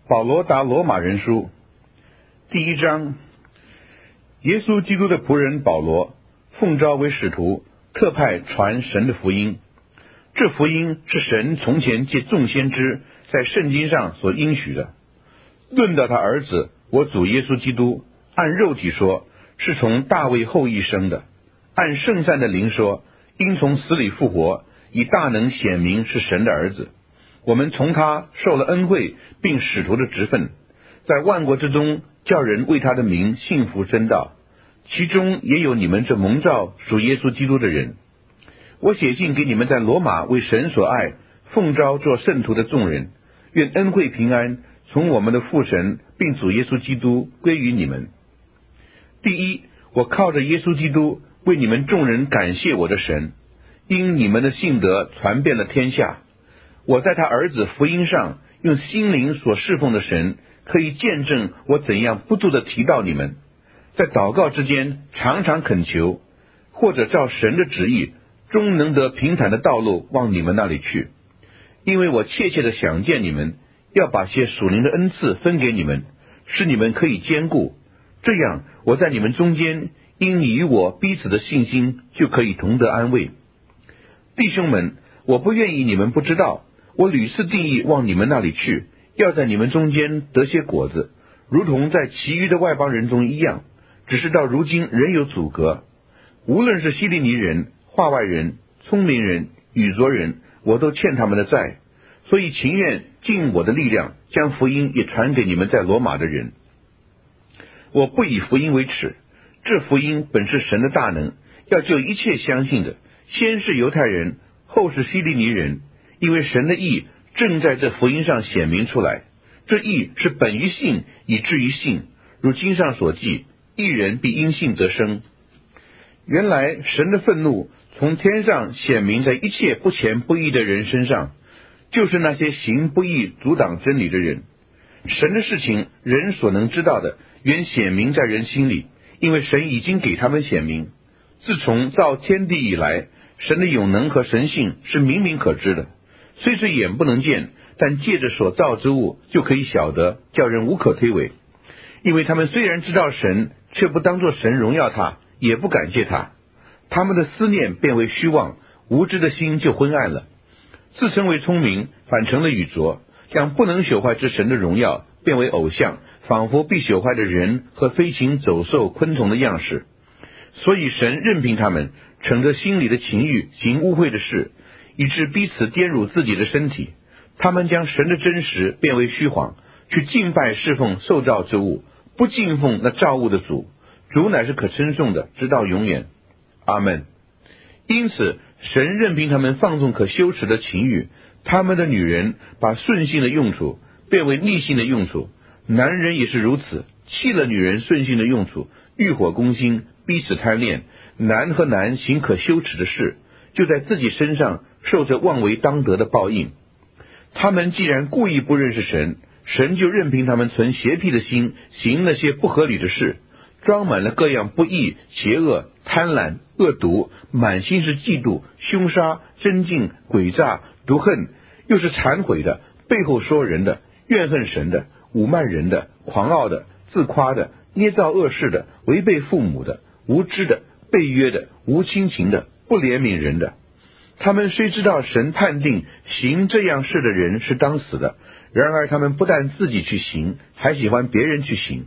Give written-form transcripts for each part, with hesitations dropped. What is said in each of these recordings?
保罗答罗马人书第1章。耶稣基督的仆人保罗，奉召为使徒，特派传神的福音。这福音是神从前借众先知在圣经上所应许的。论到他儿子我主耶稣基督，按肉体说，是从大卫后裔生的；按圣善的灵说，因从死里复活，以大能显明是神的儿子。我们从他受了恩惠，并使徒的职分，在万国之中叫人为他的名信服真道，其中也有你们这蒙召属耶稣基督的人。我写信给你们在罗马为神所爱，奉召做圣徒的众人，愿恩惠平安从我们的父神并主耶稣基督归于你们。第一，我靠着耶稣基督为你们众人感谢我的神，因你们的信德传遍了天下。我在他儿子福音上用心灵所侍奉的神，可以见证我怎样不住地提到你们，在祷告之间常常恳求，或者照神的旨意，终能得平坦的道路往你们那里去。因为我切切地想见你们，要把些属灵的恩赐分给你们，使你们可以兼顾，这样我在你们中间，因你与我彼此的信心，就可以同得安慰。弟兄们，我不愿意你们不知道，我屡次定义往你们那里去，要在你们中间得些果子，如同在其余的外邦人中一样，只是到如今仍有阻隔。无论是希利尼人、化外人、聪明人、语拙人，我都欠他们的债，所以情愿尽我的力量，将福音也传给你们在罗马的人。我不以福音为耻，这福音本是神的大能，要救一切相信的，先是犹太人，后是希利尼人，因为神的义正在这福音上显明出来。这义是本于信，以至于信，如经上所记，义人必因信得生。原来神的愤怒从天上显明在一切不虔不义的人身上，就是那些行不义阻挡真理的人。神的事情人所能知道的，原显明在人心里，因为神已经给他们显明。自从造天地以来，神的永能和神性是明明可知的，虽是眼不能见，但借着所造之物就可以晓得，叫人无可推诿。因为他们虽然知道神，却不当作神荣耀他，也不感谢他，他们的思念变为虚妄，无知的心就昏暗了。自称为聪明，反成了愚拙，将不能朽坏之神的荣耀变为偶像，仿佛必朽坏的人和飞禽走兽昆虫的样式。所以神任凭他们逞着心里的情欲行污秽的事，以致彼此玷辱自己的身体。他们将神的真实变为虚谎，去敬拜侍奉受造之物，不敬奉那造物的主。主乃是可称颂的，直到永远。阿们。因此神任凭他们放纵可羞耻的情欲，他们的女人把顺性的用处变为逆性的用处，男人也是如此，弃了女人顺性的用处，欲火攻心，彼此贪恋，男和男行可羞耻的事，就在自己身上受着妄为当得的报应。他们既然故意不认识神，神就任凭他们存邪僻的心，行那些不合理的事，装满了各样不义、邪恶、贪婪、恶毒，满心是嫉妒、凶杀、争竞、诡诈、毒恨，又是忏悔的，背后说人的，怨恨神的，侮慢人的，狂傲的，自夸的，捏造恶事的，违背父母的，无知的，背约的，无亲情的，不怜悯人的。他们虽知道神判定行这样事的人是当死的，然而他们不但自己去行，还喜欢别人去行。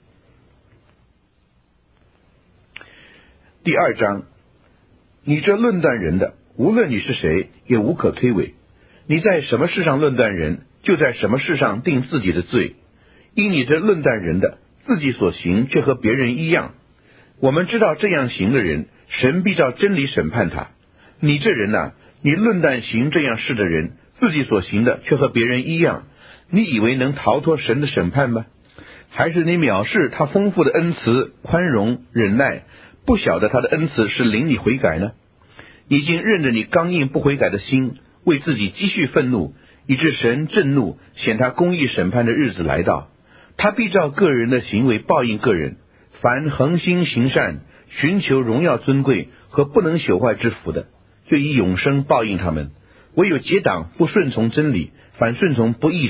第2章。你这论断人的，无论你是谁，也无可推诿。你在什么事上论断人，就在什么事上定自己的罪。因你这论断人的，自己所行却和别人一样。我们知道这样行的人，神必照真理审判他。你这人啊，你论断行这样事的人，自己所行的却和别人一样，你以为能逃脱神的审判吗？还是你藐视他丰富的恩慈、宽容、忍耐，不晓得他的恩慈是领你悔改呢？已经认着你刚硬不悔改的心，为自己积蓄愤怒，以致神震怒，显他公义审判的日子来到。他必照个人的行为报应个人。凡恒心行善，寻求荣耀尊贵和不能朽坏之福的，就以永生报应他们。唯有结党不顺从真理，反顺从不义的，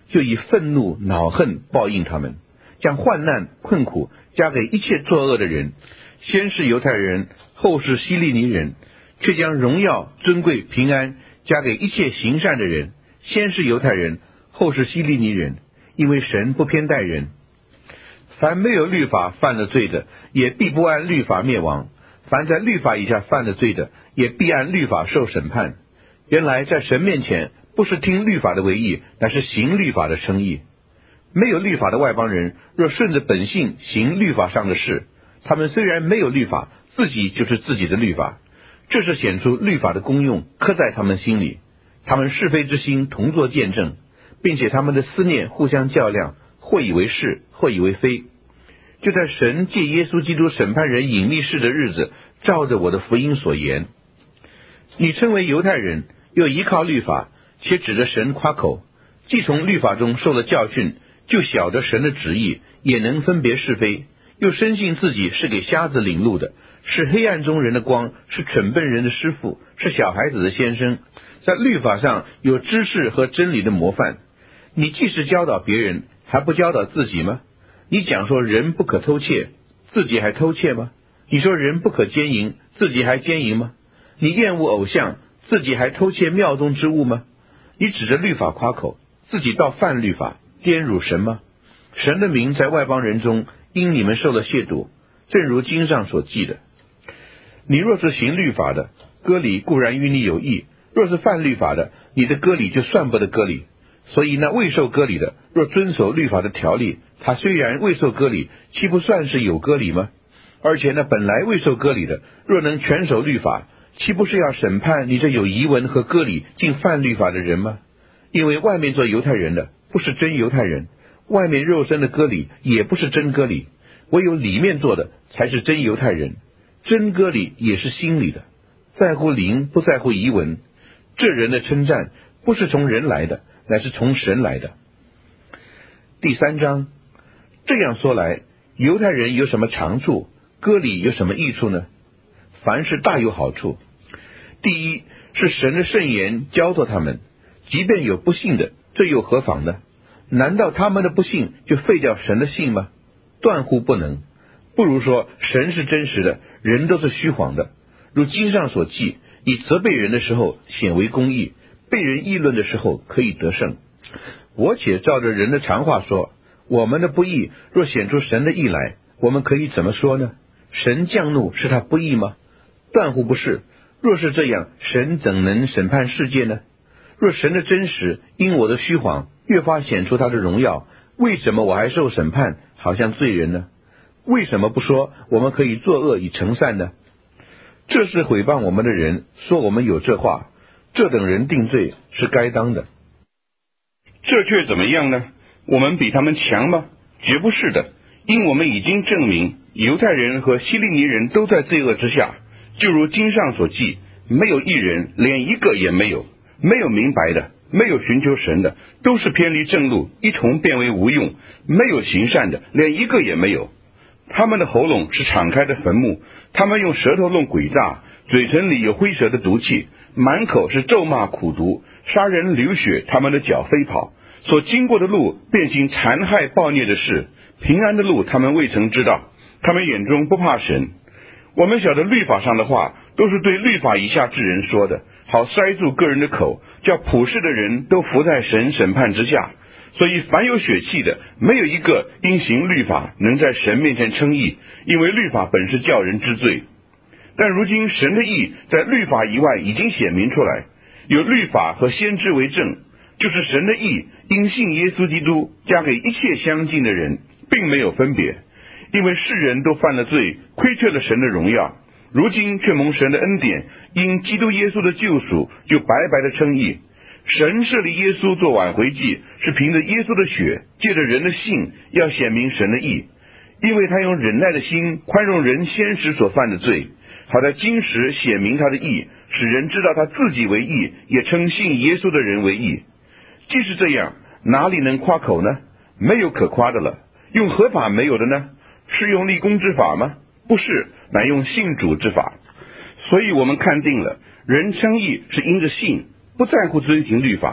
就以愤怒、恼恨报应他们，将患难、困苦加给一切作恶的人，先是犹太人，后是希利尼人，却将荣耀、尊贵、平安加给一切行善的人，先是犹太人，后是希利尼人，因为神不偏待人。凡没有律法犯了罪的，也必不按律法灭亡；凡在律法以下犯了罪的，也必按律法受审判。原来在神面前，不是听律法的为义，乃是行律法的称义。没有律法的外邦人，若顺着本性行律法上的事，他们虽然没有律法，自己就是自己的律法。这是显出律法的功用刻在他们心里，他们是非之心同作见证，并且他们的思念互相较量，或以为是，或以为非。就在神借耶稣基督审判人隐秘事的日子，照着我的福音所言。你称为犹太人，又依靠律法，且指着神夸口，既从律法中受了教训，就晓得神的旨意，也能分别是非，又深信自己是给瞎子领路的，是黑暗中人的光，是蠢笨人的师傅，是小孩子的先生，在律法上有知识和真理的模范。你既是教导别人，还不教导自己吗？你讲说人不可偷窃，自己还偷窃吗？你说人不可奸淫，自己还奸淫吗？你厌恶偶像，自己还偷窃庙中之物吗？你指着律法夸口，自己倒犯律法，玷辱神吗？神的名在外邦人中因你们受了亵渎，正如经上所记的。你若是行律法的，割礼固然与你有益；若是犯律法的，你的割礼就算不得割礼。所以那未受割礼的，若遵守律法的条例，他虽然未受割礼，岂不算是有割礼吗？而且那本来未受割礼的，若能全守律法，岂不是要审判你这有遗文和割礼竟犯律法的人吗？因为外面做犹太人的不是真犹太人，外面肉身的割礼也不是真割礼，唯有里面做的才是真犹太人。真割礼也是心里的，在乎灵不在乎遗文。这人的称赞不是从人来的，乃是从神来的。第3章，这样说来，犹太人有什么长处，割礼有什么益处呢？凡事大有好处。第一，是神的圣言教导他们，即便有不信的，这又何妨呢？难道他们的不信就废掉神的信吗？断乎不能。不如说神是真实的，人都是虚谎的。如经上所记，你责备人的时候显为公义，被人议论的时候可以得胜。我且照着人的常话说，我们的不义若显出神的义来，我们可以怎么说呢？神降怒是他不义吗？断乎不是。若是这样，神怎能审判世界呢？若神的真实因我的虚谎越发显出他的荣耀，为什么我还受审判，好像罪人呢？为什么不说我们可以作恶以成善呢？这是毁谤我们的人说我们有这话，这等人定罪是该当的。 这却怎么样呢？我们比他们强吗？绝不是的，因我们已经证明犹太人和希利尼人都在罪恶之下，就如经上所记，没有一人，连一个也没有，没有明白的，没有寻求神的，都是偏离正路，一同变为无用，没有行善的，连一个也没有。他们的喉咙是敞开的坟墓，他们用舌头弄诡诈，嘴唇里有灰蛇的毒气，满口是咒骂苦毒，杀人流血，他们的脚飞跑，所经过的路便行残害暴虐的事，平安的路他们未曾知道，他们眼中不怕神。我们晓得律法上的话都是对律法以下之人说的，好塞住个人的口，叫普世的人都伏在神审判之下。所以凡有血气的，没有一个因行律法能在神面前称义，因为律法本是叫人知罪。但如今神的义在律法以外已经显明出来，有律法和先知为证，就是神的义因信耶稣基督加给一切相近的人，并没有分别。因为世人都犯了罪，亏缺了神的荣耀，如今却蒙神的恩典，因基督耶稣的救赎，就白白的称义。神设立耶稣做挽回祭，是凭着耶稣的血，借着人的信，要显明神的义。因为他用忍耐的心宽容人先时所犯的罪，好在今时显明他的义，使人知道他自己为义，也称信耶稣的人为义。既是这样，哪里能夸口呢？没有可夸的了。用何法没有的呢？是用立功之法吗？不是，乃用信主之法。所以我们看定了，人称义是因着信，不在乎遵行律法，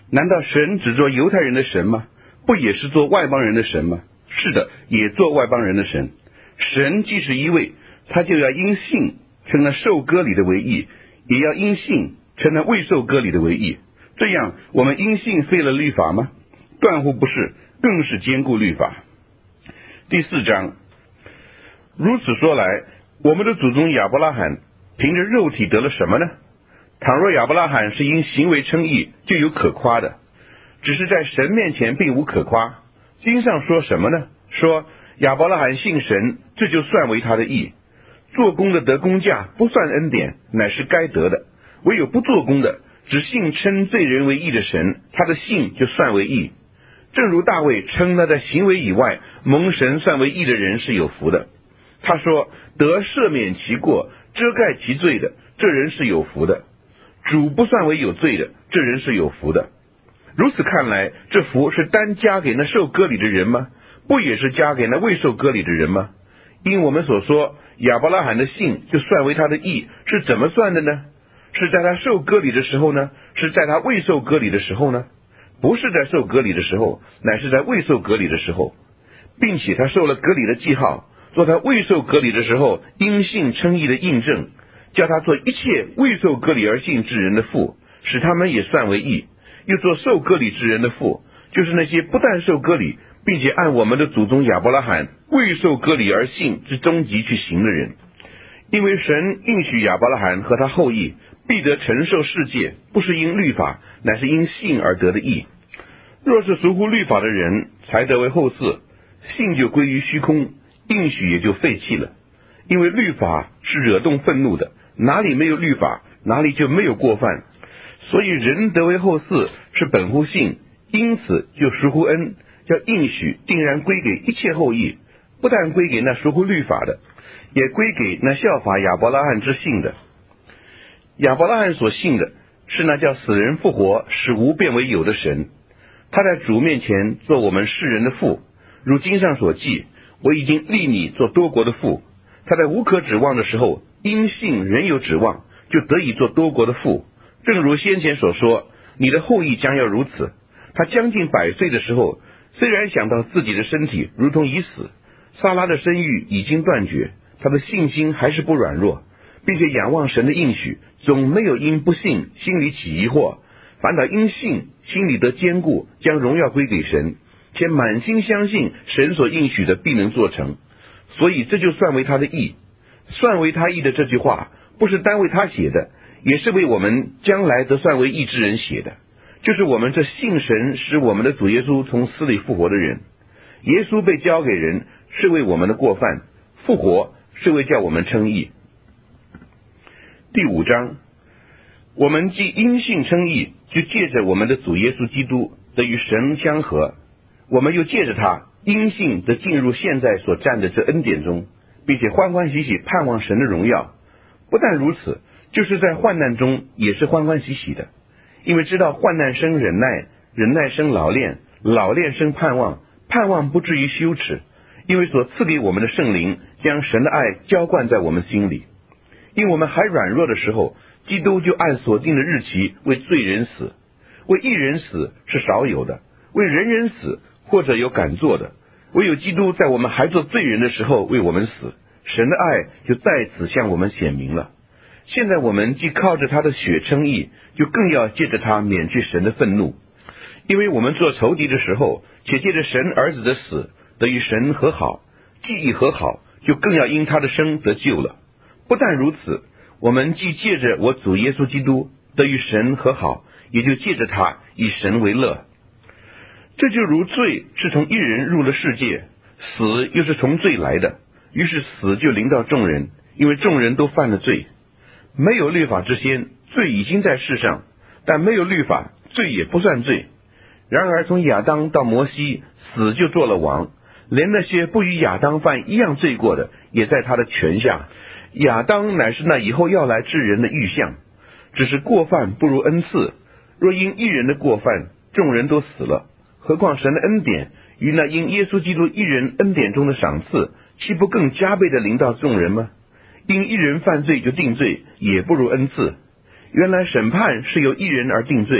难道神只做犹太人的神吗？不也是做外邦人的神吗？是的，也做外邦人的神。神既是一位，他就要因信称那受割礼的为义，也要因信称那未受割礼的为义。这样，我们因信废了律法吗？断乎不是，更是坚固律法。第4章，如此说来，我们的祖宗亚伯拉罕凭着肉体得了什么呢？倘若亚伯拉罕是因行为称义，就有可夸的，只是在神面前并无可夸。经上说什么呢？说亚伯拉罕信神，这就算为他的义。做工的得工价，不算恩典，乃是该得的；唯有不做工的，只信称罪人为义的神，他的信就算为义。正如大卫称那在行为以外蒙神算为义的人是有福的。他说，得赦免其过，遮盖其罪的，这人是有福的；主不算为有罪的，这人是有福的。如此看来，这福是单加给那受割礼的人吗？不也是加给那未受割礼的人吗？因我们所说亚伯拉罕的信就算为他的义，是怎么算的呢？是在他受割礼的时候呢？是在他未受割礼的时候呢？不是在受割礼的时候，乃是在未受割礼的时候，并且他受了割礼的记号，做他未受割礼的时候因信称义的印证，叫他做一切未受割礼而信之人的父，使他们也算为义；又做受割礼之人的父，就是那些不但受割礼，并且按我们的祖宗亚伯拉罕未受割礼而信之终极去行的人。因为神应许亚伯拉罕和他后裔必得承受世界，不是因律法，乃是因信而得的义。若是属乎律法的人才得为后嗣，信就归于虚空，应许也就废弃了。因为律法是惹动愤怒的，哪里没有律法，哪里就没有过犯。所以人得为后嗣是本乎信，因此就属乎恩，叫应许定然归给一切后裔，不但归给那属乎律法的，也归给那效法亚伯拉罕之信的。亚伯拉罕所信的是那叫死人复活，使无变为有的神。他在主面前做我们世人的父，如经上所记，我已经立你做多国的父。他在无可指望的时候，因信仍有指望，就得以做多国的父。正如先前所说，你的后裔将要如此。他将近100岁的时候，虽然想到自己的身体如同已死，撒拉的生育已经断绝，他的信心还是不软弱，并且仰望神的应许，总没有因不信心里起疑惑，反倒因信心里得坚固，将荣耀归给神，且满心相信神所应许的必能做成。所以这就算为他的义。算为他义的这句话，不是单为他写的，也是为我们将来得算为义之人写的，就是我们这信神使我们的主耶稣从死里复活的人。耶稣被交给人，是为我们的过犯；复活是为叫我们称义。第5章，我们既因信称义，就借着我们的主耶稣基督得与神相合，我们又借着他因信得进入现在所占的这恩典中，并且欢欢喜喜盼望神的荣耀。不但如此，就是在患难中也是欢欢喜喜的，因为知道患难生忍耐，忍耐生老练，老练生盼望，盼望不至于羞耻，因为所赐给我们的圣灵将神的爱浇灌在我们心里。因我们还软弱的时候，基督就按所定的日期为罪人死。为义人死是少有的，为人人死或者有敢做的，唯有基督在我们还做罪人的时候为我们死，神的爱就在此向我们显明了。现在我们既靠着他的血称义，就更要借着他免去神的愤怒。因为我们做仇敌的时候，且借着神儿子的死得与神和好，既已和好，就更要因他的生得救了。不但如此，我们既借着我主耶稣基督得与神和好，也就借着他以神为乐。这就如罪是从一人入了世界，死又是从罪来的，于是死就临到众人，因为众人都犯了罪。没有律法之先，罪已经在世上，但没有律法，罪也不算罪。然而从亚当到摩西，死就做了王，连那些不与亚当犯一样罪过的，也在他的权下。亚当乃是那以后要来治人的预像，只是过犯不如恩赐。若因一人的过犯，众人都死了，何况神的恩典与那因耶稣基督一人恩典中的赏赐，岂不更加倍的临到众人吗？因一人犯罪就定罪，也不如恩赐。原来审判是由一人而定罪，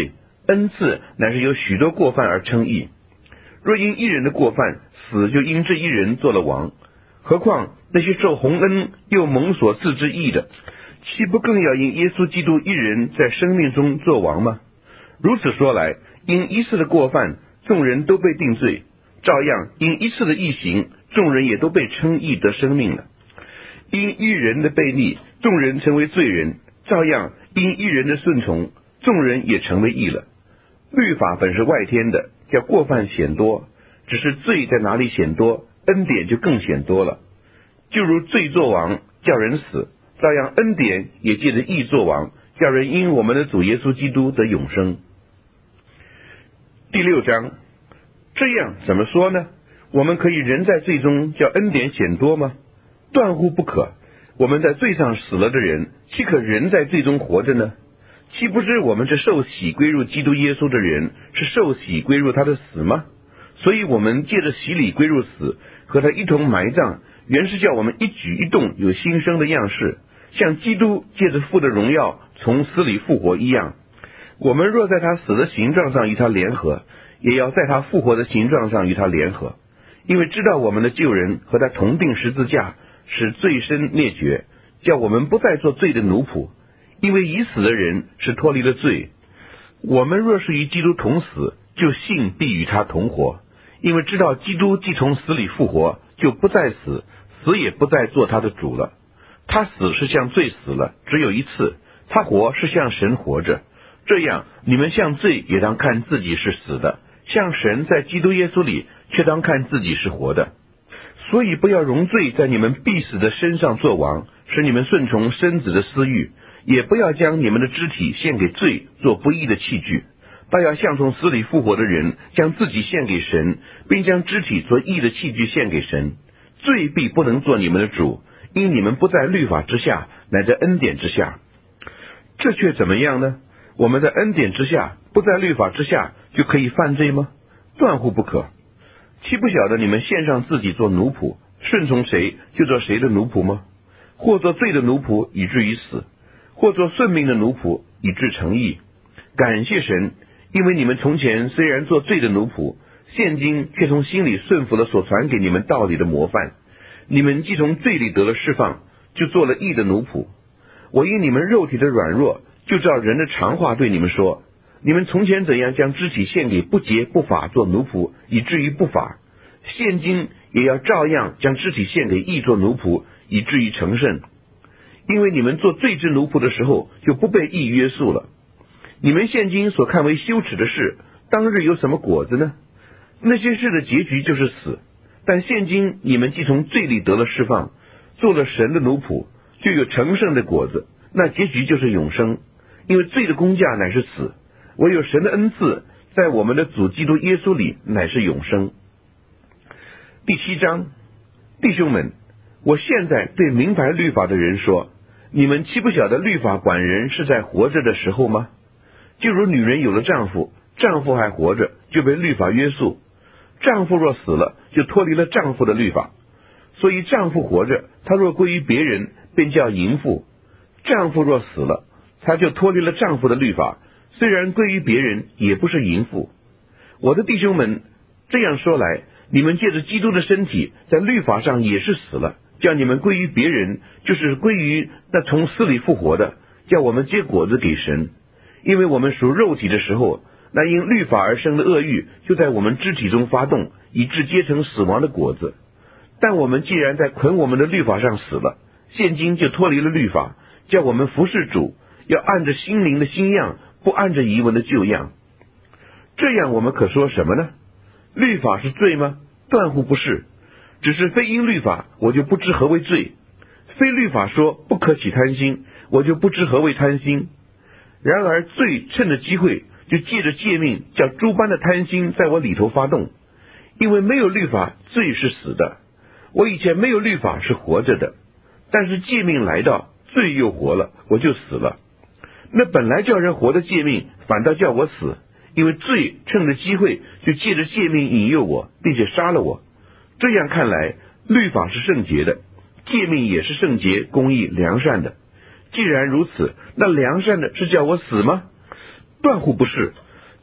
恩赐乃是由许多过犯而称义。若因一人的过犯，死就因这一人做了王，何况那些受洪恩又蒙所赐之义的，岂不更要因耶稣基督一人在生命中做王吗？如此说来，因一次的过犯，众人都被定罪，照样因一次的义行，众人也都被称义得生命了。因一人的悖逆，众人成为罪人，照样因一人的顺从，众人也成为义了。律法本是外天的，叫过犯显多，只是罪在哪里显多，恩典就更显多了。就如罪作王，叫人死，照样恩典也借着义作王，叫人因我们的主耶稣基督得永生。第6章，这样怎么说呢？我们可以人在罪中，叫恩典显多吗？断乎不可。我们在罪上死了的人，岂可人在罪中活着呢？岂不知我们这受洗归入基督耶稣的人，是受洗归入他的死吗？所以我们借着洗礼归入死，和他一同埋葬，原是叫我们一举一动有新生的样式，像基督借着父的荣耀从死里复活一样。我们若在他死的形状上与他联合，也要在他复活的形状上与他联合，因为知道我们的旧人和他同定十字架，使罪身灭绝，叫我们不再做罪的奴仆，因为已死的人是脱离了罪。我们若是与基督同死，就信必与他同活，因为知道基督既从死里复活，就不再死，死也不再做他的主了。他死是向罪死了，只有一次；他活是向神活着。这样，你们向罪也当看自己是死的，向神在基督耶稣里却当看自己是活的。所以不要容罪在你们必死的身上作王，使你们顺从身子的私欲，也不要将你们的肢体献给罪，做不义的器具，倒要像从死里复活的人，将自己献给神，并将肢体做义的器具献给神。罪必不能做你们的主，因你们不在律法之下，乃在恩典之下。这却怎么样呢？我们在恩典之下，不在律法之下，就可以犯罪吗？断乎不可。岂不晓得你们献上自己做奴仆，顺从谁就做谁的奴仆吗？或做罪的奴仆，以至于死；或做顺命的奴仆，以致成义。感谢神，因为你们从前虽然做罪的奴仆，现今却从心里顺服了所传给你们道理的模范。你们既从罪里得了释放，就做了义的奴仆。我因你们肉体的软弱，就照人的常话对你们说，你们从前怎样将肢体献给不洁不法做奴仆，以至于不法，现今也要照样将肢体献给义做奴仆，以至于成圣。因为你们做罪之奴仆的时候，就不被义约束了。你们现今所看为羞耻的事，当日有什么果子呢？那些事的结局就是死。但现今你们既从罪里得了释放，做了神的奴仆，就有成圣的果子，那结局就是永生。因为罪的工价乃是死，唯有神的恩赐在我们的主基督耶稣里乃是永生。第7章，弟兄们，我现在对明白律法的人说，你们岂不晓得律法管人是在活着的时候吗？就如女人有了丈夫，丈夫还活着，就被律法约束；丈夫若死了，就脱离了丈夫的律法。所以丈夫活着，他若归于别人，便叫淫妇；丈夫若死了，他就脱离了丈夫的律法，虽然归于别人，也不是淫妇。我的弟兄们，这样说来，你们借着基督的身体，在律法上也是死了，叫你们归于别人，就是归于那从死里复活的，叫我们结果子给神。因为我们属肉体的时候，那因律法而生的恶欲，就在我们肢体中发动，以致结成死亡的果子。但我们既然在捆我们的律法上死了，现今就脱离了律法，叫我们服侍主，要按着心灵的新样，不按着遗文的旧样。这样我们可说什么呢？律法是罪吗？断乎不是。只是非因律法，我就不知何为罪；非律法说不可起贪心，我就不知何为贪心。然而罪趁着机会，就借着诫命，叫诸般的贪心在我里头发动。因为没有律法，罪是死的。我以前没有律法是活着的，但是诫命来到，罪又活了，我就死了。那本来叫人活的诫命，反倒叫我死，因为罪趁着机会，就借着诫命引诱我，并且杀了我。这样看来，律法是圣洁的，诫命也是圣洁、公义、良善的。既然如此，那良善的是叫我死吗？断乎不是。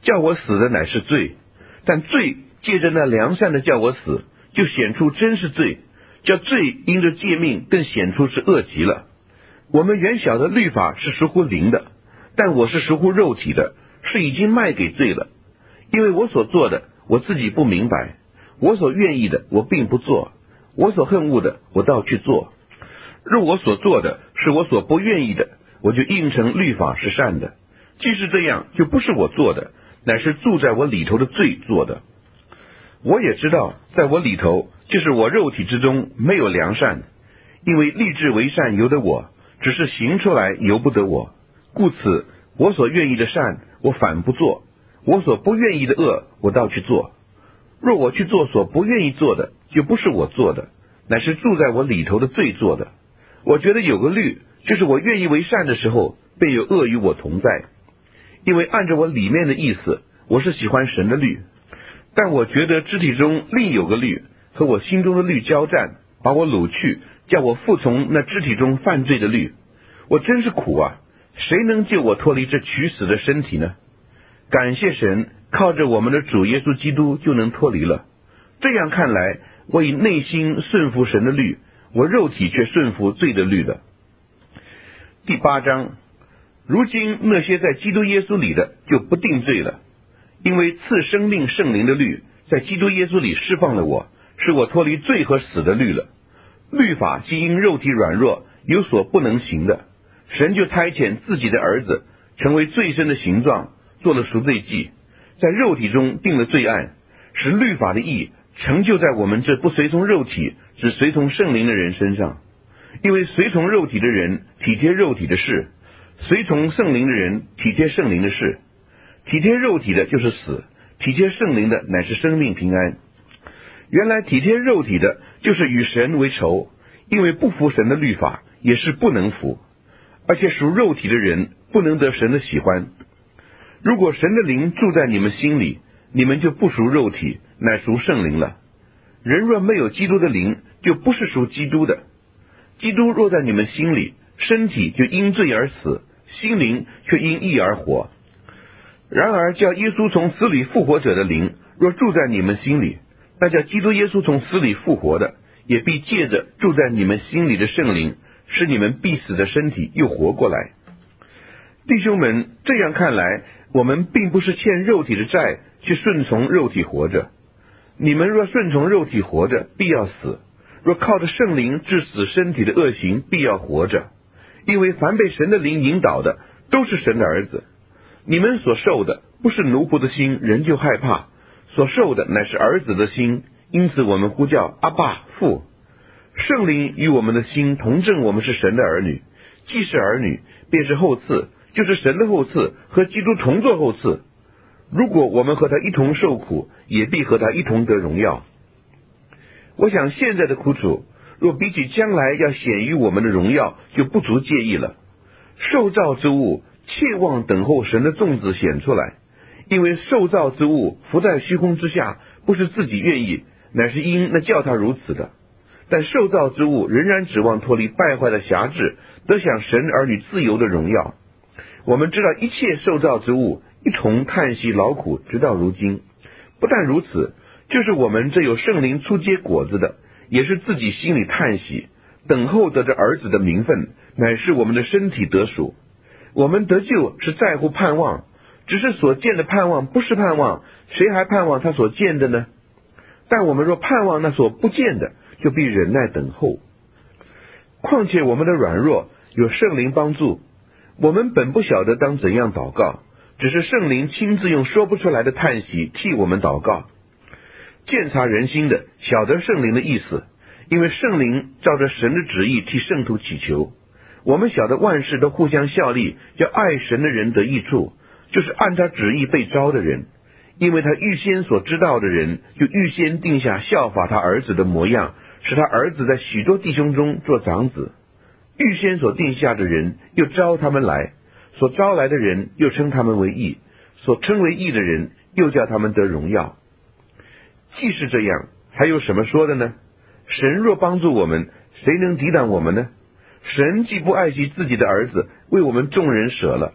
叫我死的乃是罪，但罪借着那良善的叫我死，就显出真是罪，叫罪因着诫命更显出是恶极了。我们原晓得律法是属乎灵的，但我是属乎肉体的，是已经卖给罪了。因为我所做的，我自己不明白；我所愿意的，我并不做；我所恨恶的，我倒去做。若我所做的是我所不愿意的，我就应承律法是善的。既是这样，就不是我做的，乃是住在我里头的罪做的。我也知道，在我里头，就是我肉体之中没有良善，因为立志为善由得我，只是行出来由不得我。故此，我所愿意的善，我反不做；我所不愿意的恶，我倒去做。若我去做所不愿意做的，就不是我做的，乃是住在我里头的罪做的。我觉得有个律，就是我愿意为善的时候，便有恶与我同在。因为按照我里面的意思，我是喜欢神的律，但我觉得肢体中另有个律和我心中的律交战，把我掳去，叫我服从那肢体中犯罪的律。我真是苦啊！谁能救我脱离这取死的身体呢？感谢神，靠着我们的主耶稣基督就能脱离了。这样看来，我以内心顺服神的律，我肉体却顺服罪的律了。第8章，如今那些在基督耶稣里的就不定罪了，因为赐生命圣灵的律在基督耶稣里释放了我，使我脱离罪和死的律了。律法既因肉体软弱有所不能行的，神就差遣自己的儿子成为罪身的形状，做了赎罪祭，在肉体中定了罪案，使律法的义成就在我们这不随从肉体只随从圣灵的人身上。因为随从肉体的人体贴肉体的事，随从圣灵的人体贴圣灵的事。体贴肉体的就是死，体贴圣灵的乃是生命平安。原来体贴肉体的就是与神为仇，因为不服神的律法也是不能服，而且属肉体的人不能得神的喜欢。如果神的灵住在你们心里，你们就不属肉体，乃属圣灵了。人若没有基督的灵，就不是属基督的。基督若在你们心里，身体就因罪而死，心灵却因义而活。然而叫耶稣从死里复活者的灵若住在你们心里，那叫基督耶稣从死里复活的，也必借着住在你们心里的圣灵，使你们必死的身体又活过来。弟兄们，这样看来，我们并不是欠肉体的债，去顺从肉体活着。你们若顺从肉体活着，必要死；若靠着圣灵治死身体的恶行，必要活着。因为凡被神的灵引导的，都是神的儿子。你们所受的不是奴仆的心，人就害怕；所受的乃是儿子的心，因此我们呼叫阿爸父。圣灵与我们的心同证，我们是神的儿女。既是儿女，便是后嗣，就是神的后嗣，和基督同作后嗣。如果我们和他一同受苦，也必和他一同得荣耀。我想现在的苦楚，若比起将来要显于我们的荣耀，就不足介意了。受造之物切望等候神的种子显出来，因为受造之物浮在虚空之下，不是自己愿意，乃是因那叫他如此的。但受造之物仍然指望脱离败坏的辖制，得享神儿女自由的荣耀。我们知道一切受造之物一同叹息劳苦，直到如今。不但如此，就是我们这有圣灵出结果子的，也是自己心里叹息，等候得着儿子的名分，乃是我们的身体得赎。我们得救是在乎盼望，只是所见的盼望不是盼望，谁还盼望他所见的呢？但我们若盼望那所不见的，就必忍耐等候。况且我们的软弱有圣灵帮助，我们本不晓得当怎样祷告，只是圣灵亲自用说不出来的叹息替我们祷告。鉴察人心的晓得圣灵的意思，因为圣灵照着神的旨意替圣徒祈求。我们晓得万事都互相效力，叫爱神的人得益处，就是按他旨意被招的人。因为他预先所知道的人，就预先定下效法他儿子的模样，使他儿子在许多弟兄中做长子。预先所定下的人，又招他们来；所招来的人，又称他们为义；所称为义的人，又叫他们得荣耀。既是这样，还有什么说的呢？神若帮助我们，谁能抵挡我们呢？神既不爱惜自己的儿子，为我们众人舍了，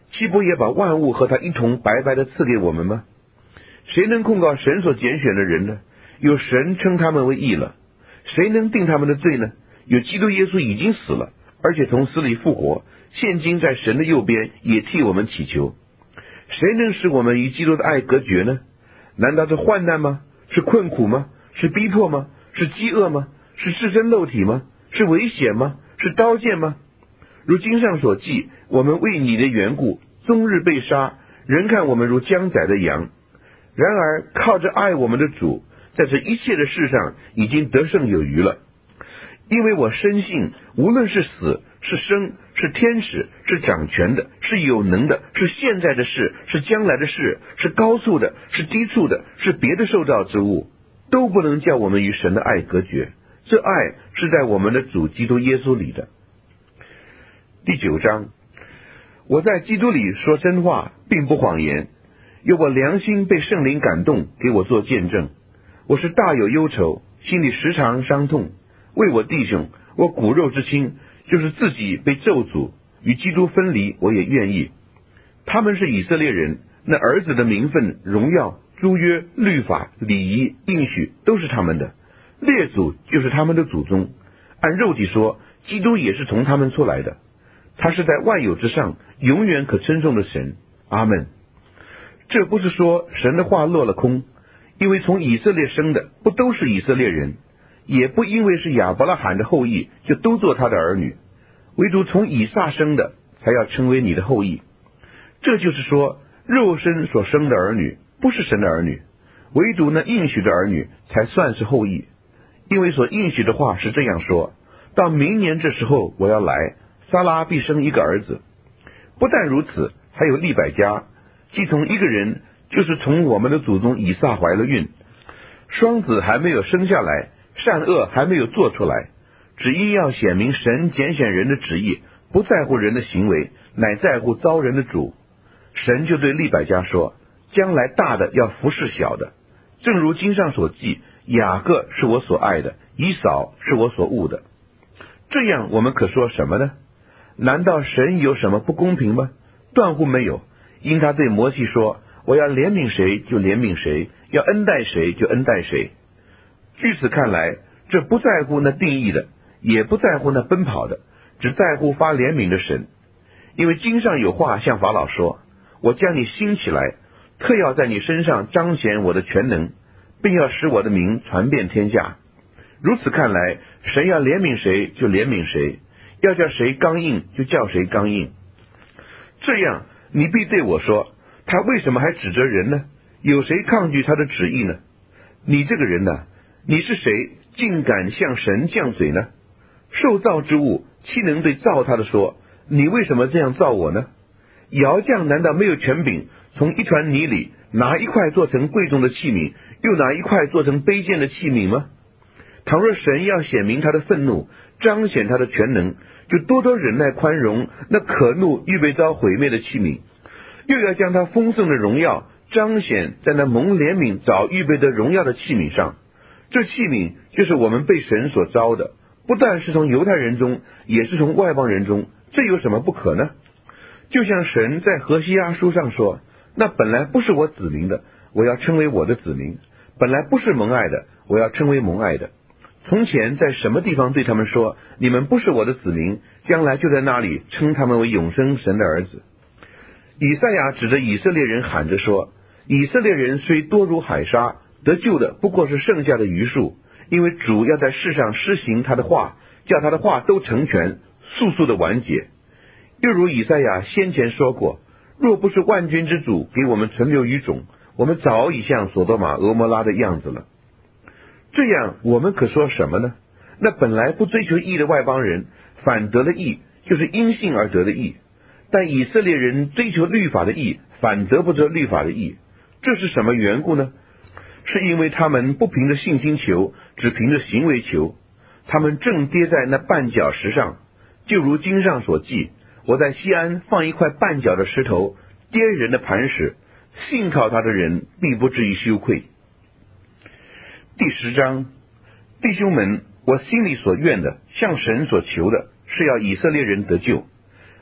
岂不也把万物和他一同白白的赐给我们吗？谁能控告神所拣选的人呢？有神称他们为义了。谁能定他们的罪呢？有基督耶稣已经死了，而且从死里复活，现今在神的右边，也替我们祈求。谁能使我们与基督的爱隔绝呢？难道是患难吗？是困苦吗？是逼迫吗？是饥饿吗？是赤身露体吗？是危险吗？是刀剑吗？如经上所记，我们为你的缘故终日被杀，人看我们如将宰的羊。然而靠着爱我们的主，在这一切的事上已经得胜有余了。因为我深信，无论是死是生，是天使，是掌权的，是有能的，是现在的事，是将来的事，是高处的，是低处的，是别的受造之物，都不能叫我们与神的爱隔绝。这爱是在我们的主基督耶稣里的。第9章，我在基督里说真话，并不谎言，有我良心被圣灵感动，给我做见证。我是大有忧愁，心里时常伤痛，为我弟兄，我骨肉之亲，就是自己被咒诅，与基督分离，我也愿意。他们是以色列人，那儿子的名分、荣耀、诸约、律法、礼仪、应许，都是他们的。列祖就是他们的祖宗，按肉体说，基督也是从他们出来的。他是在万有之上，永远可称颂的神。阿们。这不是说神的话落了空，因为从以色列生的不都是以色列人，也不因为是亚伯拉罕的后裔就都做他的儿女，唯独从以撒生的才要成为你的后裔。这就是说，肉身所生的儿女不是神的儿女，唯独那应许的儿女才算是后裔。因为所应许的话是这样说，到明年这时候我要来，撒拉必生一个儿子。不但如此，还有利百加，既从一个人，就是从我们的祖宗以撒怀了孕，双子还没有生下来，善恶还没有做出来，只因要显明神拣选人的旨意，不在乎人的行为，乃在乎招人的主。神就对利百加说，将来大的要服侍小的，正如经上所记，雅各是我所爱的，以扫是我所恶的。这样我们可说什么呢？难道神有什么不公平吗？断乎没有。因他对摩西说，我要怜悯谁就怜悯谁，要恩待谁就恩待谁。据此看来，这不在乎那定义的，也不在乎那奔跑的，只在乎发怜悯的神。因为经上有话向法老说，我将你兴起来，特要在你身上彰显我的全能，并要使我的名传遍天下。如此看来，神要怜悯谁就怜悯谁，要叫谁刚硬就叫谁刚硬。这样你必对我说，他为什么还指责人呢？有谁抗拒他的旨意呢？你这个人呢，你是谁，竟敢向神犟嘴呢？受造之物岂能对造他的说，你为什么这样造我呢？窑匠难道没有权柄，从一团泥里拿一块做成贵重的器皿，又拿一块做成卑贱的器皿吗？倘若神要显明他的愤怒，彰显他的全能，就多多忍耐宽容那可怒预备遭毁灭的器皿，又要将他丰盛的荣耀彰显在那蒙怜悯早预备的荣耀的器皿上。这器皿就是我们被神所召的，不但是从犹太人中，也是从外邦人中，这有什么不可呢？就像神在何西阿书上说，那本来不是我子民的，我要称为我的子民；本来不是蒙爱的，我要称为蒙爱的。从前在什么地方对他们说，你们不是我的子民，将来就在那里称他们为永生神的儿子。以赛亚指着以色列人喊着说，以色列人虽多如海沙，得救的不过是剩下的余数，因为主要在世上施行他的话，叫他的话都成全，速速的完结。又如以赛亚先前说过，若不是万军之主给我们存留余种，我们早已像所多玛俄摩拉的样子了。这样我们可说什么呢？那本来不追求义的外邦人，反得了义，就是因信而得的义；但以色列人追求律法的义，反得不得律法的义。这是什么缘故呢？是因为他们不凭着信心求，只凭着行为求。他们正跌在那绊脚石上，就如经上所记，我在西安放一块绊脚的石头，跌人的磐石，信靠他的人必不至于羞愧。第10章，弟兄们，我心里所愿的，向神所求的，是要以色列人得救。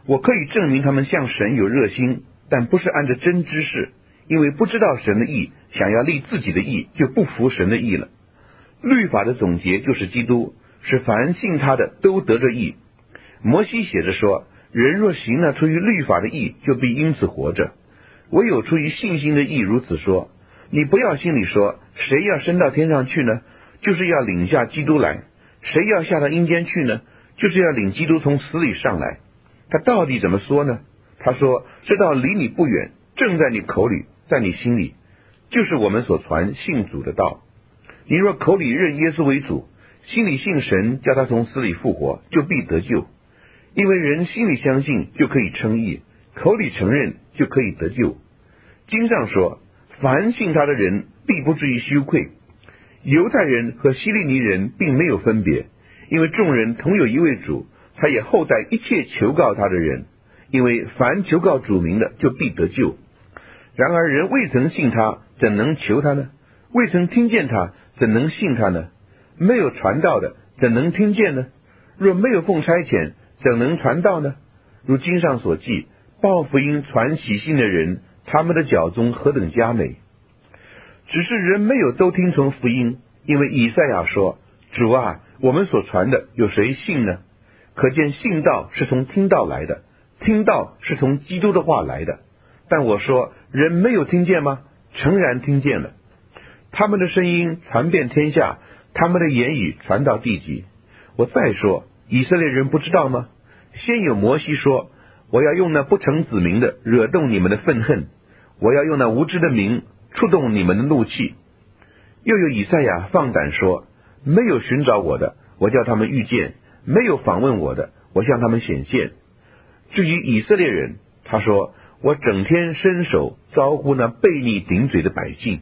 我可以证明他们向神有热心，但不是按着真知识，因为不知道神的义，想要立自己的义，就不服神的义了。律法的总结就是基督，使凡信他的都得着义。摩西写着说，人若行了出于律法的义，就必因此活着。唯有出于信心的义如此说。你不要心里说，谁要升到天上去呢？就是要领下基督来。谁要下到阴间去呢？就是要领基督从死里上来。他到底怎么说呢？他说，这道离你不远，正在你口里，在你心里，就是我们所传信主的道。你若口里认耶稣为主，心里信神叫他从死里复活，就必得救。因为人心里相信就可以称义，口里承认就可以得救。经上说，凡信他的人必不至于羞愧。犹太人和希利尼人并没有分别，因为众人同有一位主，他也厚待一切求告他的人，因为凡求告主名的就必得救。然而人未曾信他，怎能求他呢？未曾听见他，怎能信他呢？没有传道的，怎能听见呢？若没有奉差遣，怎能传道呢？如经上所记，报福音传喜信的人，他们的脚中何等佳美。只是人没有都听从福音，因为以赛亚说，主啊，我们所传的有谁信呢？可见信道是从听道来的，听道是从基督的话来的。但我说，人没有听见吗？诚然听见了。他们的声音传遍天下，他们的言语传到地极。我再说，以色列人不知道吗？先有摩西说，我要用那不成子民的惹动你们的愤恨，我要用那无知的民触动你们的怒气。又有以赛亚放胆说，没有寻找我的，我叫他们遇见；没有访问我的，我向他们显现。至于以色列人，他说，我整天伸手招呼那悖逆顶嘴的百姓。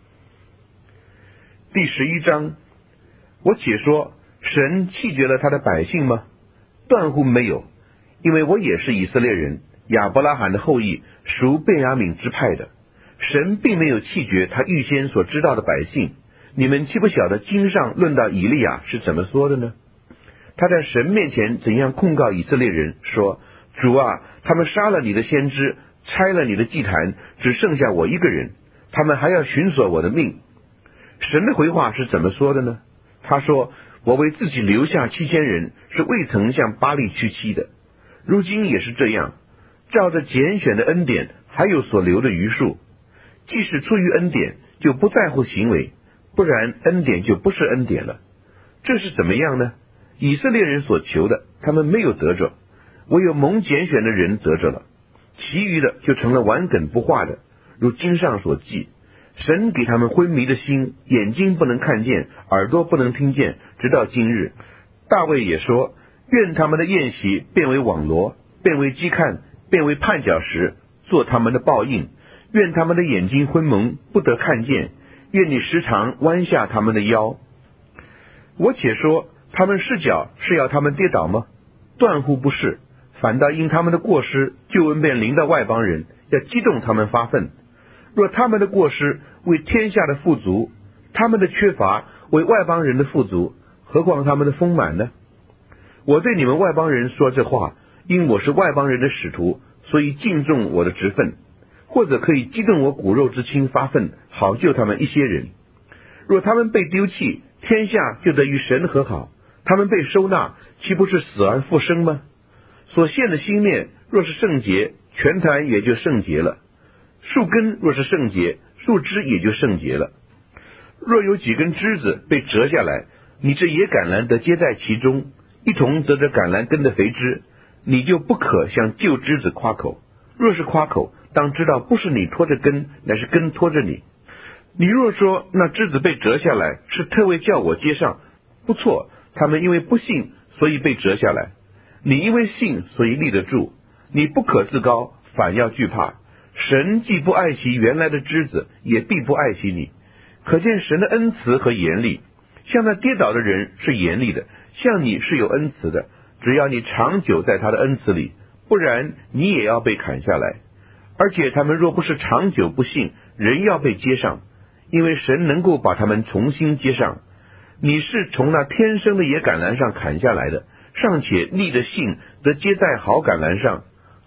第11章，我且说，神弃绝了他的百姓吗？断乎没有，因为我也是以色列人，亚伯拉罕的后裔，属便雅悯支派的。神并没有弃绝他预先所知道的百姓。你们岂不晓得经上论到以利亚是怎么说的呢？他在神面前怎样控告以色列人，说，主啊，他们杀了你的先知，拆了你的祭坛，只剩下我一个人，他们还要寻索我的命。神的回话是怎么说的呢？他说，我为自己留下7000人，是未曾向巴力屈膝的。如今也是这样，照着拣选的恩典，还有所留的余数。即使出于恩典，就不在乎行为，不然恩典就不是恩典了。这是怎么样呢？以色列人所求的，他们没有得着，唯有蒙拣选的人得着了，其余的就成了顽梗不化的。如经上所记，神给他们昏迷的心，眼睛不能看见，耳朵不能听见，直到今日。大卫也说，愿他们的宴席变为网罗，变为鸡看，变为绊脚石，做他们的报应。愿他们的眼睛昏蒙，不得看见，愿你时常弯下他们的腰。我且说，他们失脚是要他们跌倒吗？断乎不是，反倒因他们的过失，救恩便临到外邦人，要激动他们发愤。若他们的过失为天下的富足，他们的缺乏为外邦人的富足，何况他们的丰满呢？我对你们外邦人说这话，因我是外邦人的使徒，所以敬重我的职分，或者可以激动我骨肉之亲发愤，好救他们一些人。若他们被丢弃，天下就得与神和好；他们被收纳，岂不是死而复生吗？所献的新面若是圣洁，全坛也就圣洁了；树根若是圣洁，树枝也就圣洁了。若有几根枝子被折下来，你这野橄榄得接在其中，一同得着橄榄根的肥枝，你就不可向旧枝子夸口。若是夸口，当知道不是你拖着根，乃是根拖着你。你若说那枝子被折下来是特为叫我接上，不错，他们因为不信，所以被折下来。你因为信，所以立得住。你不可自高，反要惧怕。神既不爱惜原来的枝子，也必不爱惜你。可见神的恩慈和严厉。像那跌倒的人是严厉的，像你是有恩慈的。只要你长久在他的恩慈里，不然你也要被砍下来。而且他们若不是长久不信，人要被接上，因为神能够把他们重新接上。你是从那天生的野橄榄上砍下来的，尚且立的信得接在好橄榄上，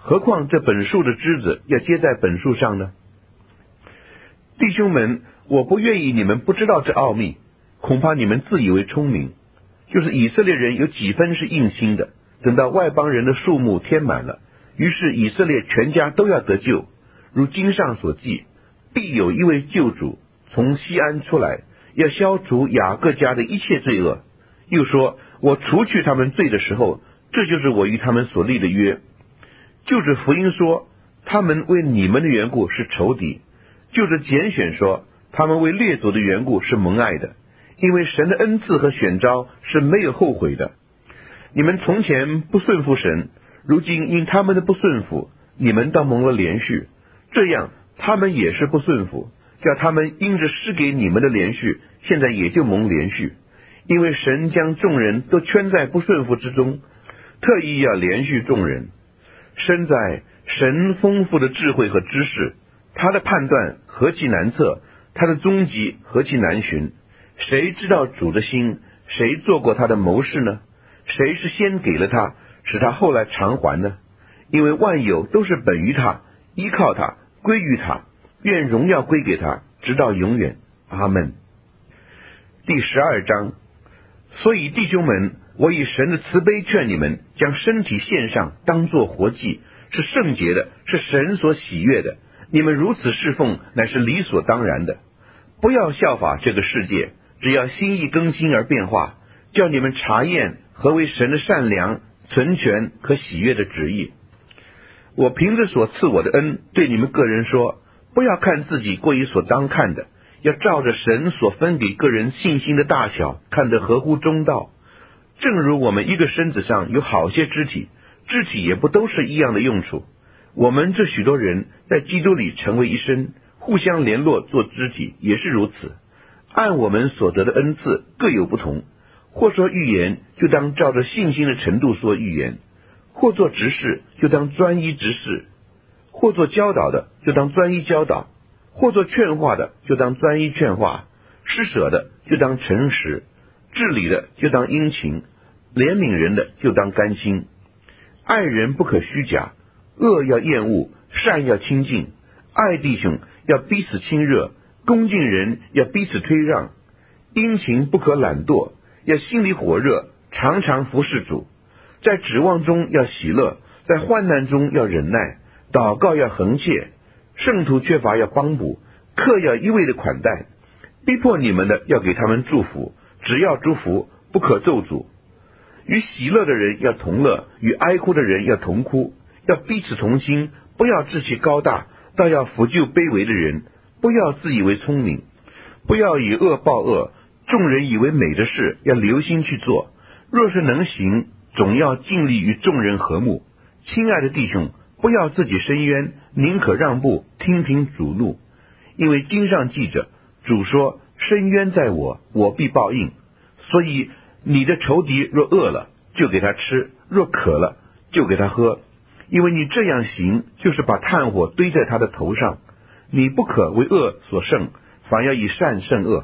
何况这本树的枝子要结在本树上呢？弟兄们，我不愿意你们不知道这奥秘，恐怕你们自以为聪明。就是以色列人有几分是硬心的，等到外邦人的数目填满了，于是以色列全家都要得救。如经上所记，必有一位救主从西安出来，要消除雅各家的一切罪恶。又说，我除去他们罪的时候，这就是我与他们所立的约。就是福音说，他们为你们的缘故是仇敌；就是拣选说，他们为列祖的缘故是蒙爱的。因为神的恩赐和选召是没有后悔的。你们从前不顺服神，如今因他们的不顺服，你们倒蒙了连续。这样他们也是不顺服，叫他们因着施给你们的连续，现在也就蒙连续。因为神将众人都圈在不顺服之中，特意要连续众人。身在神丰富的智慧和知识，他的判断何其难测，他的踪迹何其难寻。谁知道主的心？谁做过他的谋士呢？谁是先给了他，使他后来偿还呢？因为万有都是本于他，依靠他，归于他，愿荣耀归给他，直到永远。阿们。第12章。所以弟兄们，我以神的慈悲劝你们，将身体献上，当作活祭，是圣洁的，是神所喜悦的。你们如此侍奉，乃是理所当然的。不要效法这个世界，只要心意更新而变化，叫你们查验何为神的善良、纯全和喜悦的旨意。我凭着所赐我的恩，对你们个人说，不要看自己过于所当看的，要照着神所分给个人信心的大小，看得合乎中道。正如我们一个身子上有好些肢体，肢体也不都是一样的用处。我们这许多人在基督里成为一身，互相联络做肢体，也是如此。按我们所得的恩赐各有不同，或说预言，就当照着信心的程度说预言；或做执事，就当专一执事；或做教导的，就当专一教导；或做劝化的，就当专一劝化；施舍的，就当诚实；治理的，就当殷勤；怜悯人的，就当甘心。爱人不可虚假，恶要厌恶，善要亲近。爱弟兄要彼此亲热，恭敬人要彼此推让。殷勤不可懒惰，要心里火热，常常服侍主。在指望中要喜乐，在患难中要忍耐，祷告要恒切，圣徒缺乏要帮补，客要一味的款待。逼迫你们的要给他们祝福，只要祝福，不可咒诅。与喜乐的人要同乐，与哀哭的人要同哭，要彼此同心，不要志气高大，倒要扶救卑微的人。不要自以为聪明，不要以恶报恶。众人以为美的事，要留心去做。若是能行，总要尽力与众人和睦。亲爱的弟兄，不要自己伸冤，宁可让步，听凭主怒。因为经上记着，主说，伸冤在我，我必报应。所以你的仇敌若饿了，就给他吃；若渴了，就给他喝。因为你这样行，就是把炭火堆在他的头上。你不可为恶所胜，反要以善胜恶。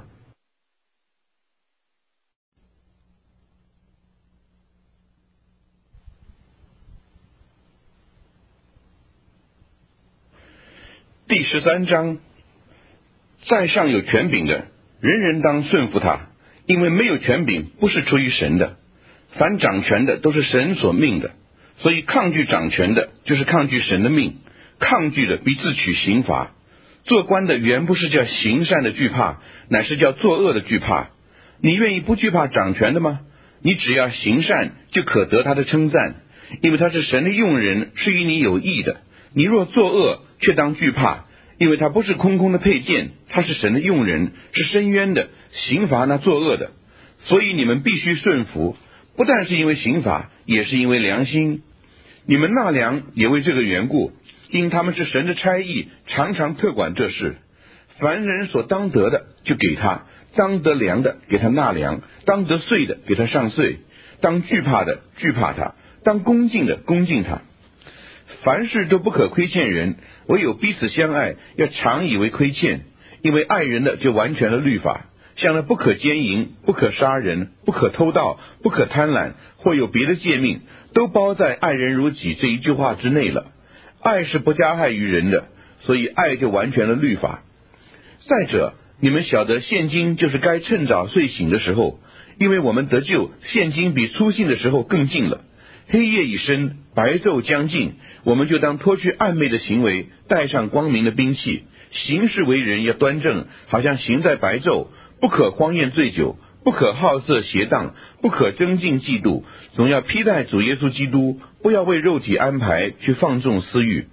第13章。在上有权柄的，人人当顺服他，因为没有权柄不是出于神的。凡掌权的都是神所命的，所以抗拒掌权的，就是抗拒神的命。抗拒的必自取刑罚。做官的原不是叫行善的惧怕，乃是叫作恶的惧怕。你愿意不惧怕掌权的吗？你只要行善，就可得他的称赞，因为他是神的用人，是与你有益的。你若作恶，却当惧怕，因为他不是空空的佩剑，他是神的用人，是伸冤的，刑罚那作恶的。所以你们必须顺服，不但是因为刑罚，也是因为良心。你们纳粮也为这个缘故，因他们是神的差役，常常特管这事。凡人所当得的，就给他；当得粮的，给他纳粮；当得税的，给他上税；当惧怕的，惧怕他；当恭敬的，恭敬他。凡事都不可亏欠人，唯有彼此相爱，要常以为亏欠。因为爱人的就完全了律法，像那不可奸淫、不可杀人、不可偷盗、不可贪婪，或有别的诫命，都包在爱人如己这一句话之内了。 爱是不加害于人的，所以爱就完全了律法。再者，你们晓得现今就是该趁早睡醒的时候，因为我们得救，现今比初信的时候更近了。黑夜已深，白昼将近，我们就当脱去暗昧的行为，带上光明的兵器，行事为人要端正，好像行在白昼，不可荒宴醉酒，不可好色邪荡，不可争竞嫉妒，总要披戴主耶稣基督，不要为肉体安排去放纵私欲。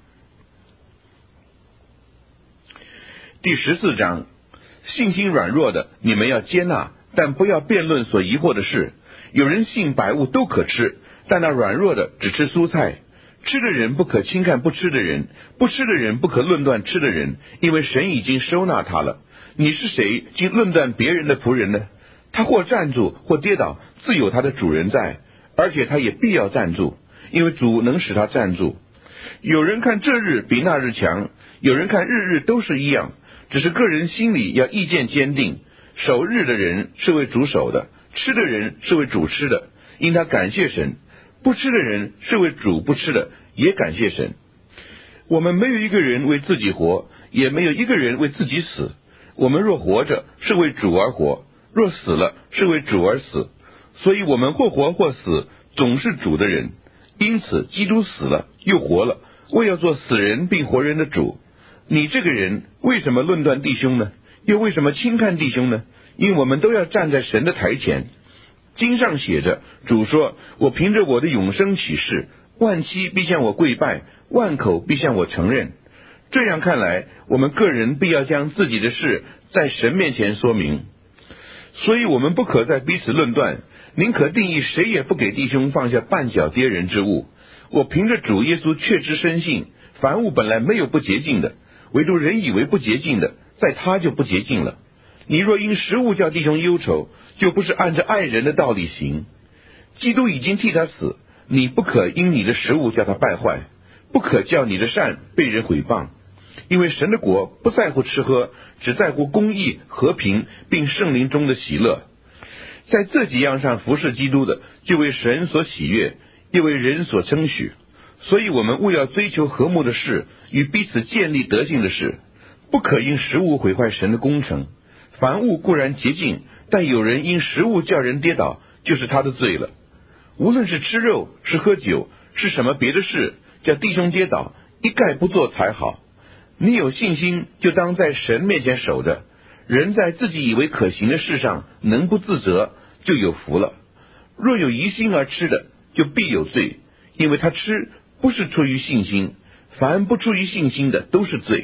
第14章，信心软弱的，你们要接纳，但不要辩论所疑惑的事。有人信百物都可吃，但那软弱的只吃蔬菜。吃的人不可轻看不吃的人，不吃的人不可论断吃的人，因为神已经收纳他了。你是谁，竟论断别人的仆人呢？他或站住，或跌倒，自有他的主人在，而且他也必要站住，因为主能使他站住。有人看这日比那日强，有人看日日都是一样，只是个人心里要意见坚定。守日的人是为主守的，吃的人是为主吃的，因他感谢神；不吃的人是为主不吃的，也感谢神。我们没有一个人为自己活，也没有一个人为自己死。我们若活着，是为主而活；若死了，是为主而死。所以我们或活或死，总是主的人。因此基督死了又活了，为要做死人并活人的主。你这个人为什么论断弟兄呢？又为什么轻看弟兄呢？因我们都要站在神的台前。经上写着，主说，我凭着我的永生起誓，万膝必向我跪拜，万口必向我承认。这样看来，我们个人必要将自己的事在神面前说明。所以我们不可再彼此论断，宁可定义谁也不给弟兄放下绊脚跌人之物。我凭着主耶稣确知深信，凡物本来没有不洁净的，唯独人以为不洁净的，在他就不洁净了。你若因食物叫弟兄忧愁，就不是按着爱人的道理行。基督已经替他死，你不可因你的食物叫他败坏，不可叫你的善被人毁谤。因为神的国不在乎吃喝，只在乎公义、和平，并圣灵中的喜乐。在这几样上服侍基督的，就为神所喜悦，又为人所称许。所以我们务要追求和睦的事，与彼此建立德性的事，不可因食物毁坏神的工程。凡物固然洁净，但有人因食物叫人跌倒，就是他的罪了。无论是吃肉，是喝酒，是什么别的事，叫弟兄跌倒，一概不做才好。你有信心，就当在神面前守着。人在自己以为可行的事上能不自责，就有福了。若有疑心而吃的，就必有罪，因为他吃不是出于信心，凡不出于信心的都是罪。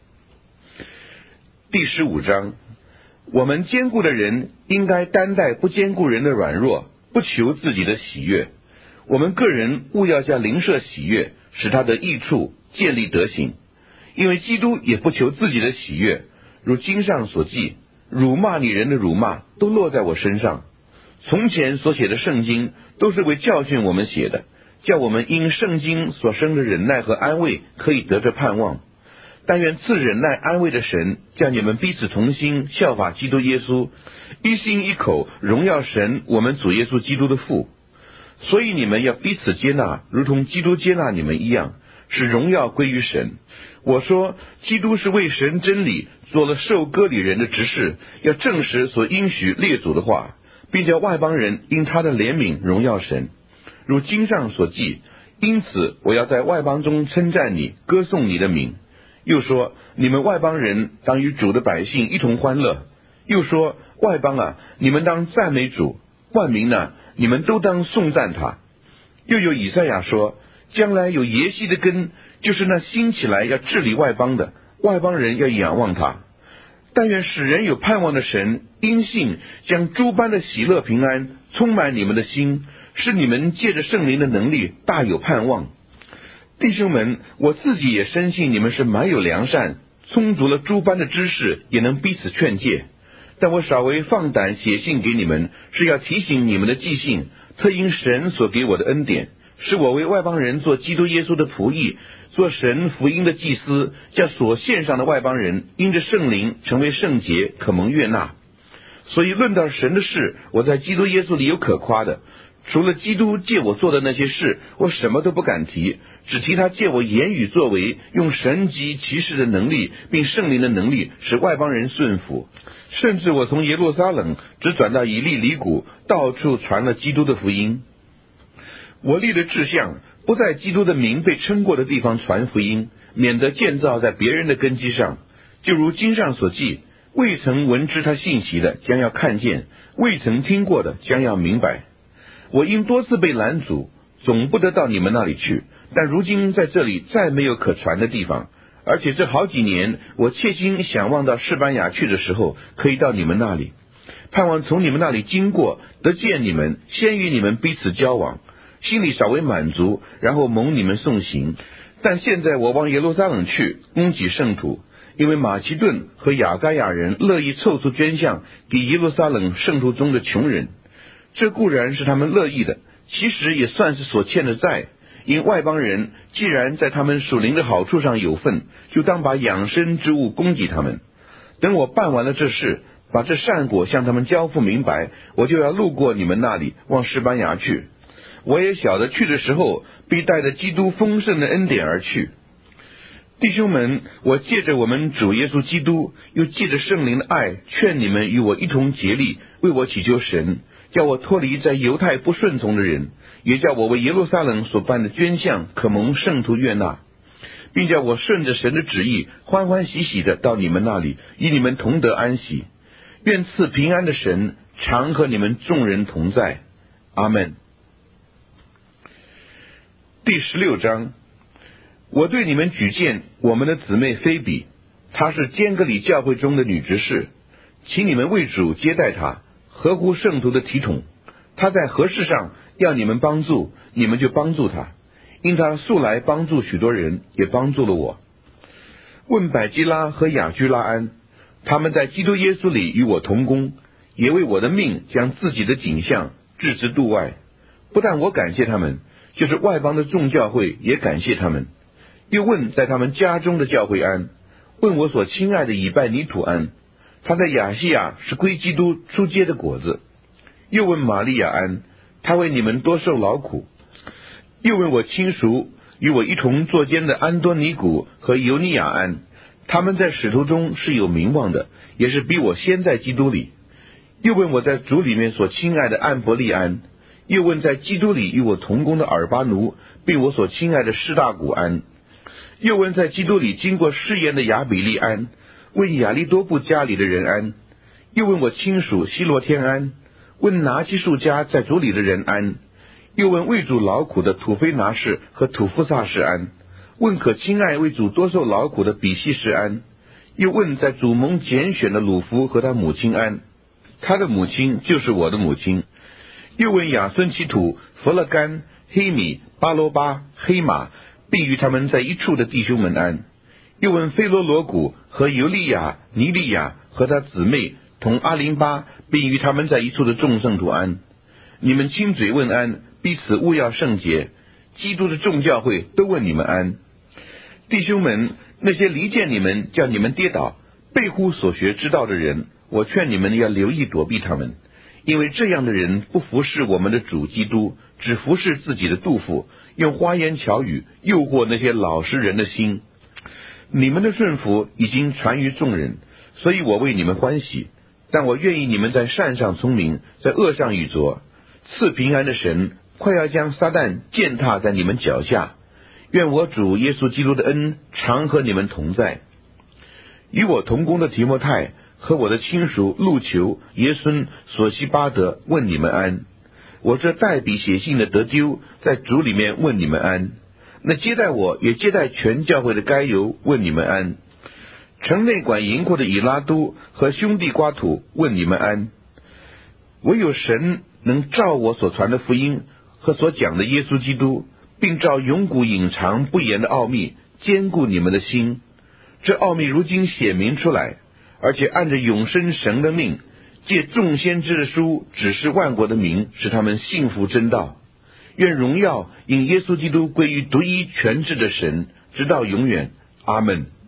第15章，我们坚固的人应该担待不坚固人的软弱，不求自己的喜悦。我们个人务要叫邻舍喜悦，使他得益处，建立德行。因为基督也不求自己的喜悦，如经上所记，辱骂你人的辱骂都落在我身上。从前所写的圣经都是为教训我们写的，叫我们因圣经所生的忍耐和安慰可以得着盼望。但愿赐忍耐安慰的神，叫你们彼此同心，效法基督耶稣，一心一口荣耀神我们主耶稣基督的父。所以你们要彼此接纳，如同基督接纳你们一样，使荣耀归于神。我说，基督是为神真理做了受割礼人的执事，要证实所应许列祖的话，并叫外邦人因他的怜悯荣耀神。如经上所记，因此我要在外邦中称赞你，歌颂你的名。又说，你们外邦人当与主的百姓一同欢乐。又说，外邦啊，你们当赞美主；万民啊，你们都当颂赞他。又有以赛亚说，将来有耶西的根，就是那兴起来要治理外邦的，外邦人要仰望他。但愿使人有盼望的神，因信将诸般的喜乐平安充满你们的心，使你们借着圣灵的能力大有盼望。弟兄们，我自己也深信你们是满有良善，充足了诸般的知识，也能彼此劝诫。但我稍微放胆写信给你们，是要提醒你们的记性，特因神所给我的恩典，使我为外邦人做基督耶稣的仆役，做神福音的祭司，叫所献上的外邦人因着圣灵成为圣洁，可蒙悦纳。所以论到神的事，我在基督耶稣里有可夸的， 除了基督借我做的那些事，我什么都不敢提，只提他借我言语作为，用神迹奇事的能力，并圣灵的能力，使外邦人顺服。甚至我从耶路撒冷只转到以利里谷，到处传了基督的福音。我立了志向，不在基督的名被称过的地方传福音，免得建造在别人的根基上。就如经上所记，未曾闻知他信息的，将要看见；未曾听过的，将要明白。我因多次被拦阻，总不得到你们那里去，但如今在这里再没有可传的地方。而且这好几年，我切心想望到士班牙去的时候，可以到你们那里，盼望从你们那里经过，得见你们，先与你们彼此交往，心里稍微满足，然后蒙你们送行。但现在我往耶路撒冷去，供给圣徒，因为马其顿和亚该亚人乐意凑出捐项给耶路撒冷圣徒中的穷人。这固然是他们乐意的，其实也算是所欠的债。因外邦人既然在他们属灵的好处上有份，就当把养生之物供给他们。等我办完了这事，把这善果向他们交付明白，我就要路过你们那里，往士班牙去。我也晓得去的时候，必带着基督丰盛的恩典而去。弟兄们，我借着我们主耶稣基督，又借着圣灵的爱，劝你们与我一同竭力，为我祈求神，叫我脱离在犹太不顺从的人，也叫我为耶路撒冷所办的捐项可蒙圣徒悦纳，并叫我顺着神的旨意，欢欢喜喜的到你们那里，与你们同得安息。愿赐平安的神常和你们众人同在。阿们。第16章，我对你们举荐我们的姊妹菲比，她是坚革里教会中的女执事，请你们为主接待她，合乎圣徒的体统。她在何事上要你们帮助，你们就帮助她，因她素来帮助许多人，也帮助了我。问百基拉和雅居拉安，他们在基督耶稣里与我同工，也为我的命将自己的景象置之度外。不但我感谢他们，就是外邦的众教会也感谢他们。又问在他们家中的教会安，问我所亲爱的以拜尼土安，他在亚细亚是归基督出结的果子。又问玛利亚安，他为你们多受劳苦。又问我亲属与我一同作监的安多尼古和尤尼亚安，他们在使徒中是有名望的，也是比我先在基督里。又问我在主里面所亲爱的安伯利安，又问在基督里与我同工的尔巴奴，并我所亲爱的士大古安。又问在基督里经过试验的亚比利安，问亚利多布家里的人安。又问我亲属希罗天安，问拿基数家在主里的人安。又问为主劳苦的土菲拿士和土夫萨士安，问可亲爱为主多受劳苦的比西士安。又问在主蒙拣选的鲁弗和他母亲安，他的母亲就是我的母亲。又问亚孙其土、弗勒干、黑米、巴罗巴、黑马，并与他们在一处的弟兄们安。又问菲罗罗古和尤利亚、尼利亚和他姊妹同阿林巴，并与他们在一处的众圣徒安。你们亲嘴问安，彼此务要圣洁。基督的众教会都问你们安。弟兄们，那些离间你们、叫你们跌倒、背乎所学之道的人，我劝你们要留意躲避他们，因为这样的人不服侍我们的主基督，只服侍自己的肚腹，用花言巧语诱惑那些老实人的心。你们的顺服已经传于众人，所以我为你们欢喜。但我愿意你们在善上聪明，在恶上愚拙。赐平安的神快要将撒旦践踏在你们脚下。愿我主耶稣基督的恩常和你们同在。与我同工的提摩太和我的亲属路求、耶孙、索西巴德问你们安。我这代笔写信的得丢在主里面问你们安。那接待我也接待全教会的该由问你们安。城内管银库的以拉都和兄弟瓜土问你们安。唯有神能照我所传的福音和所讲的耶稣基督，并照永古隐藏不言的奥秘坚固你们的心。这奥秘如今显明出来，而且按着永生神的命，借众先知的书指示万国的民，使他们信服真道。愿荣耀因耶稣基督归于独一全智的神，直到永远。阿们。